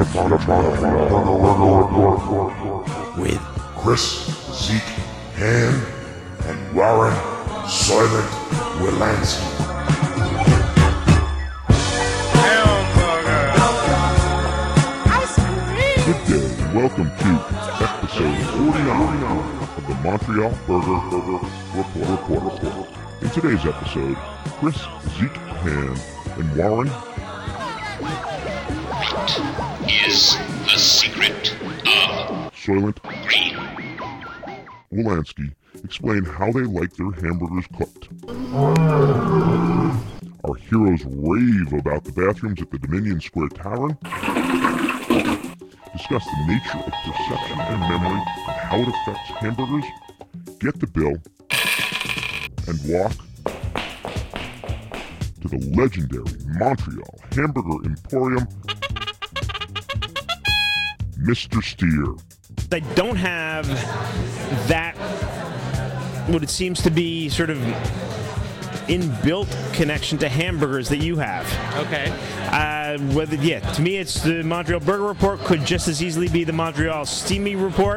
With Chris, Zeke, Han, and Warren Soylent Wilansky. Good day, and welcome to episode 49 of the Montreal Burger Report. In today's episode, Chris, Zeke, Han, and Warren. What is the secret of Soylent Green? Wilansky explain how they like their hamburgers cooked. Our heroes rave about the bathrooms at the Dominion Square Tavern. Discuss the nature of perception and memory and how it affects hamburgers. Get the bill and walk to the legendary Montreal Hamburger Emporium, Mr. Steer. I don't have that, what it seems to be sort of inbuilt connection to hamburgers that you have. Okay. To me it's the Montreal Burger Report, could just as easily be the Montreal Steamy Report,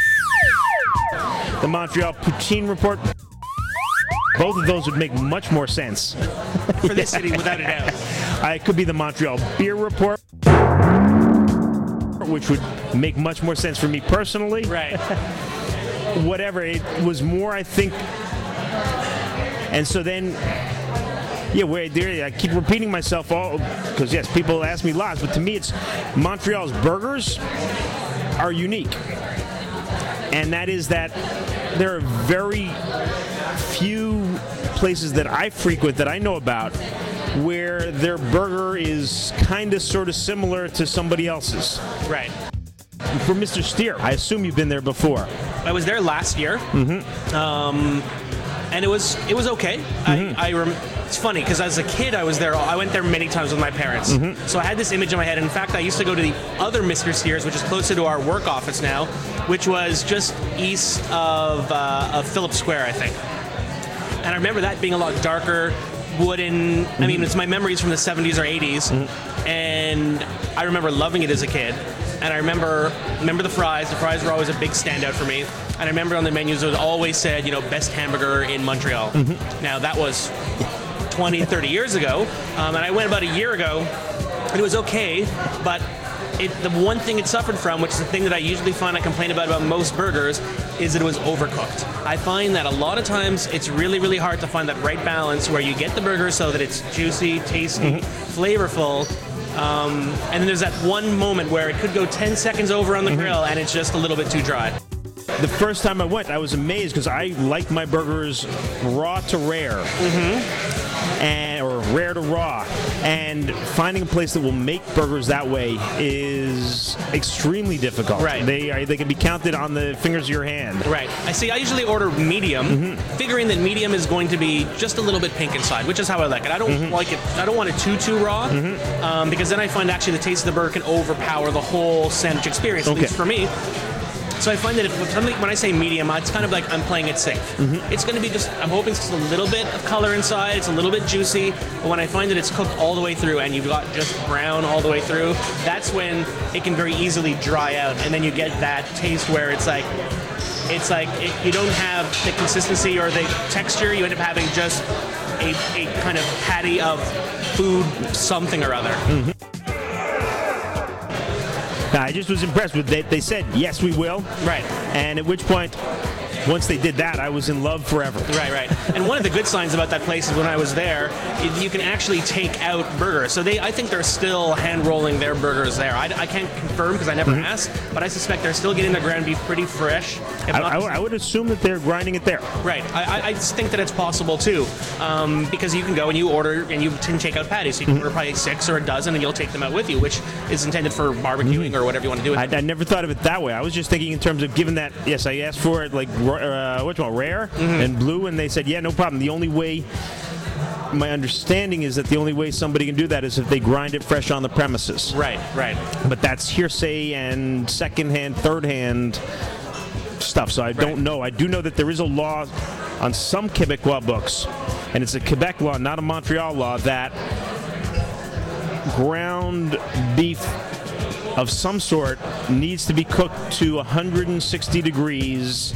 the Montreal Poutine Report. Both of those would make much more sense. For this city, without a doubt. It could be the Montreal Beer Report, which would make much more sense for me personally. Right. Whatever, it was more, I think. And so then, I keep repeating myself all because yes, people ask me lots, but to me, it's Montreal's burgers are unique, and that is that there are very few places that I frequent that I know about where their burger is kind of sort of similar to somebody else's. Right. For Mr. Steer, I assume you've been there before. I was there last year. Mm-hmm. And it was okay. Mm-hmm. It's funny because as a kid I was there. I went there many times with my parents. Mm-hmm. So I had this image in my head. In fact, I used to go to the other Mr. Steers, which is closer to our work office now, which was just east of Phillips Square, I think. And I remember that being a lot darker, wooden. Mm-hmm. I mean, it's my memories from the 70s or 80s, mm-hmm. and I remember loving it as a kid. And I remember the fries. The fries were always a big standout for me. And I remember on the menus it always said, best hamburger in Montreal. Mm-hmm. Now, that was 20, 30 years ago. And I went about a year ago, and it was okay. But the one thing it suffered from, which is the thing that I usually find I complain about most burgers, is that it was overcooked. I find that a lot of times it's really, really hard to find that right balance where you get the burger so that it's juicy, tasty, mm-hmm. flavorful. And then there's that one moment where it could go 10 seconds over on the mm-hmm. grill and it's just a little bit too dry. The first time I went, I was amazed because I like my burgers raw to rare, mm-hmm. or rare to raw. And finding a place that will make burgers that way is extremely difficult. Right. They can be counted on the fingers of your hand. Right. I usually order medium, mm-hmm. figuring that medium is going to be just a little bit pink inside, which is how I like it. I don't mm-hmm. like it. I don't want it too raw, mm-hmm. Because then I find actually the taste of the burger can overpower the whole sandwich experience. At least for me. So I find that when I say medium, it's kind of like I'm playing it safe. Mm-hmm. It's going to be I'm hoping it's just a little bit of color inside. It's a little bit juicy. But when I find that it's cooked all the way through and you've got just brown all the way through, that's when it can very easily dry out. And then you get that taste where you don't have the consistency or the texture. You end up having just a kind of patty of food something or other. Mm-hmm. I just was impressed with that. They said, yes, we will. Right. And at which point, once they did that, I was in love forever. Right. And one of the good signs about that place is when I was there, you can actually take out burgers. So I think they're still hand-rolling their burgers there. I can't confirm because I never mm-hmm. asked, but I suspect they're still getting the ground beef pretty fresh. I would assume that they're grinding it there. Right. I think that it's possible, too, because you can go and you order and you can take out patties. So you can order probably 6 or a dozen and you'll take them out with you, which is intended for barbecuing or whatever you want to do with it. I never thought of it that way. I was just thinking in terms of given that, yes, I asked for it like rare mm-hmm. and blue, and they said, yeah, no problem. The only way, my understanding is that the only way somebody can do that is if they grind it fresh on the premises. Right. But that's hearsay and second-hand, third-hand stuff, so I don't know. I do know that there is a law on some Quebecois books, and it's a Quebec law, not a Montreal law, that ground beef of some sort needs to be cooked to 160 degrees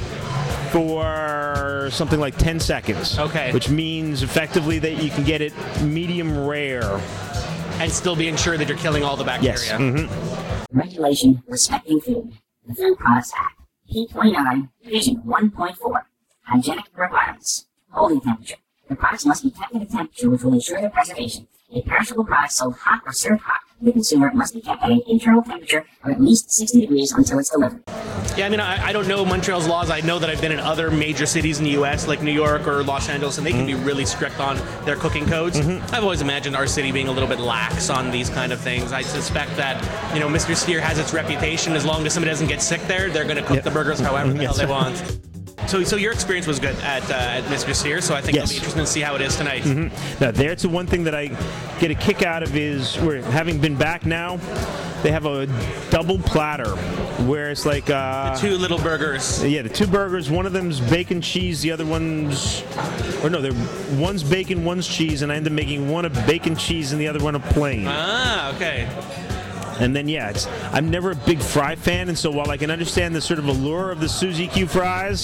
for something like 10 seconds. Okay. Which means effectively that you can get it medium rare. And still being sure that you're killing all the bacteria. Yes. Mm-hmm. Regulation Respecting Food. The Food Products Act. P29, Division 1.4. Hygienic requirements. Holding temperature. The products must be kept at a temperature which will ensure their preservation. A perishable product sold hot or served hot to the consumer must be kept at an internal temperature of at least 60 degrees until it's delivered. Yeah, I mean, I don't know Montreal's laws. I know that I've been in other major cities in the U.S., like New York or Los Angeles, and they can be really strict on their cooking codes. I've always imagined our city being a little bit lax on these kind of things. I suspect that, Mr. Steer has its reputation. As long as somebody doesn't get sick there, they're going to cook the burgers however the hell they want. So your experience was good at Mr. Steer, so I think it'll be interesting to see how it is tonight. Now, there's the one thing that I get a kick out of is, we're having been back now, they have a double platter where it's like The two little burgers. Yeah, the two burgers. One of them's bacon cheese. The other one's, one's bacon, one's cheese, and I end up making one of bacon cheese and the other one of plain. Ah, okay. And then I'm never a big fry fan, and so while I can understand the sort of allure of the Suzy Q fries,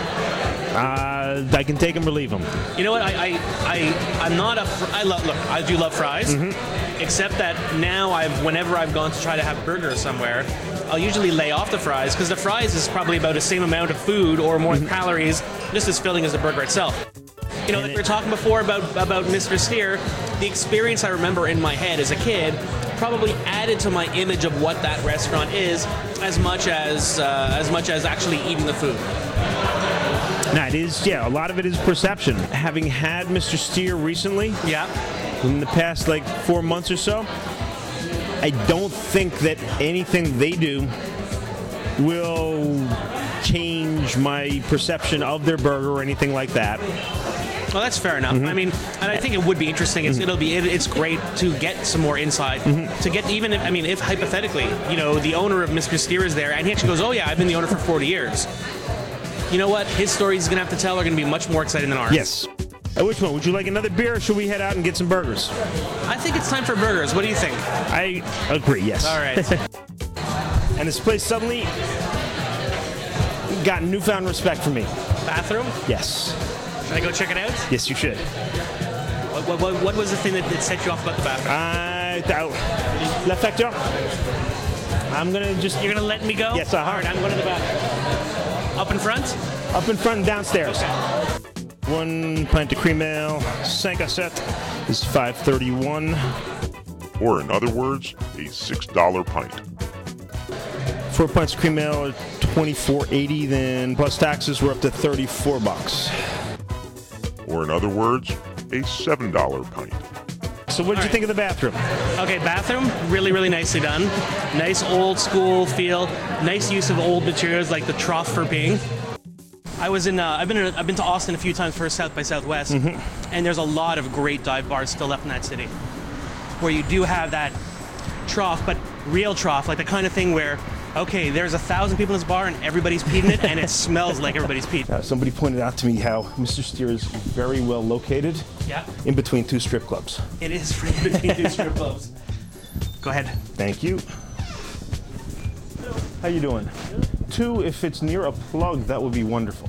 I can take them or leave them. You know what? I'm not I do love fries. Except that now whenever I've gone to try to have burgers somewhere, I'll usually lay off the fries because the fries is probably about the same amount of food or more calories, just as filling as the burger itself. Like we were talking before about Mr. Steer, the experience I remember in my head as a kid probably added to my image of what that restaurant is as much as actually eating the food. Now, it is, a lot of it is perception. Having had Mr. Steer recently, in the past 4 months or so, I don't think that anything they do will change my perception of their burger or anything like that. Well, that's fair enough. I mean, and I think it would be interesting. It's great to get some more insight. To get if hypothetically, the owner of Mr. Steer is there, and he actually goes, "Oh yeah, I've been the owner for 40 years." You know what? His stories he's gonna have to tell are gonna be much more exciting than ours. Yes. Which one? Would you like another beer, or should we head out and get some burgers? I think it's time for burgers. What do you think? I agree. Yes. All right. And this place suddenly got newfound respect for me. Bathroom? Yes. Should I go check it out? Yes, you should. What was the thing that set you off about the bathroom? La facture. I'm gonna just. You're gonna let me go? Yes, All right, I'm going to the bathroom. Up in front? Up in front and downstairs. Okay. 1 pint of cream ale, 5 à 7 is $5.31. Or in other words, a $6 pint. 4 pints of cream ale are $24.80. Then plus taxes, we're up to $34. Or in other words, a $7 pint. So what did you think of the bathroom? Okay, bathroom, really, really nicely done. Nice old school feel. Nice use of old materials like the trough for peeing. I've been to Austin a few times for South by Southwest, and there's a lot of great dive bars still left in that city, where you do have that trough, but real trough, like the kind of thing where, okay, there's 1,000 people in this bar and everybody's peed in it, and it smells like everybody's peed. Somebody pointed out to me how Mr. Steer is very well located. Yeah. In between two strip clubs. It is in between two strip clubs. Go ahead. Thank you. How you doing? 2, if it's near a plug, that would be wonderful.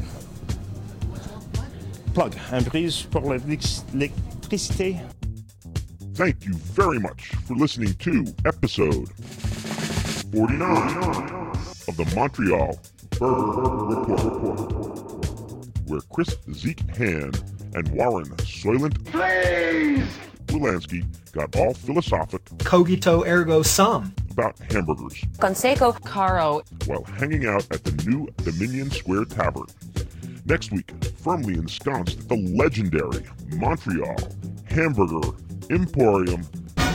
Plug. Un prise pour l'électricité. Thank you very much for listening to episode 49 of the Montreal Burger Report, where Chris Zeke Hand and Warren Soylent Wilansky got all philosophic Cogito ergo sum about hamburgers Consejo Caro while hanging out at the new Dominion Square Tavern. Next week, firmly ensconced at the legendary Montreal Hamburger Emporium.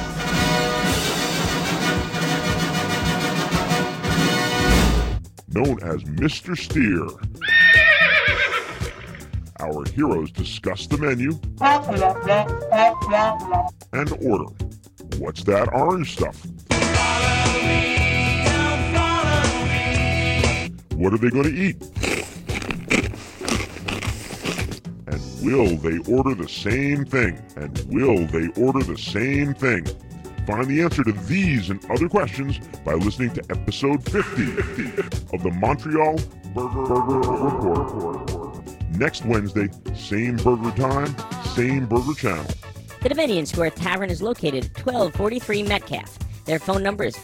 Known as Mr. Steer. Our heroes discuss the menu and order. What's that orange stuff? What are they going to eat? And will they order the same thing? find the answer to these and other questions by listening to episode 50 of the Montreal Burger Report. Next Wednesday, same burger time, same burger channel. The Dominion Square Tavern is located at 1243 Metcalf. Their phone number is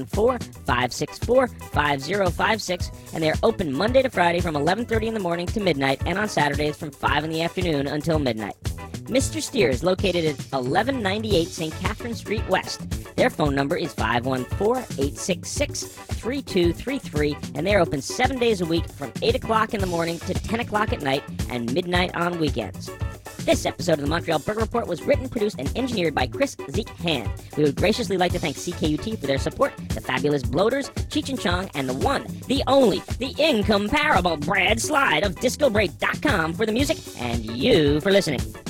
514-564-5056, and they are open Monday to Friday from 11:30 in the morning to midnight, and on Saturdays from 5 in the afternoon until midnight. Mr. Steers, located at 1198 St. Catherine Street West. Their phone number is 514-866-3233, and they are open 7 days a week from 8 o'clock in the morning to 10 o'clock at night and midnight on weekends. This episode of the Montreal Burger Report was written, produced, and engineered by Chris Zeke Hand. We would graciously like to thank CKUT for their support, the fabulous Bloaters, Cheech and Chong, and the one, the only, the incomparable Brad Slide of DiscoBreak.com for the music, and you for listening.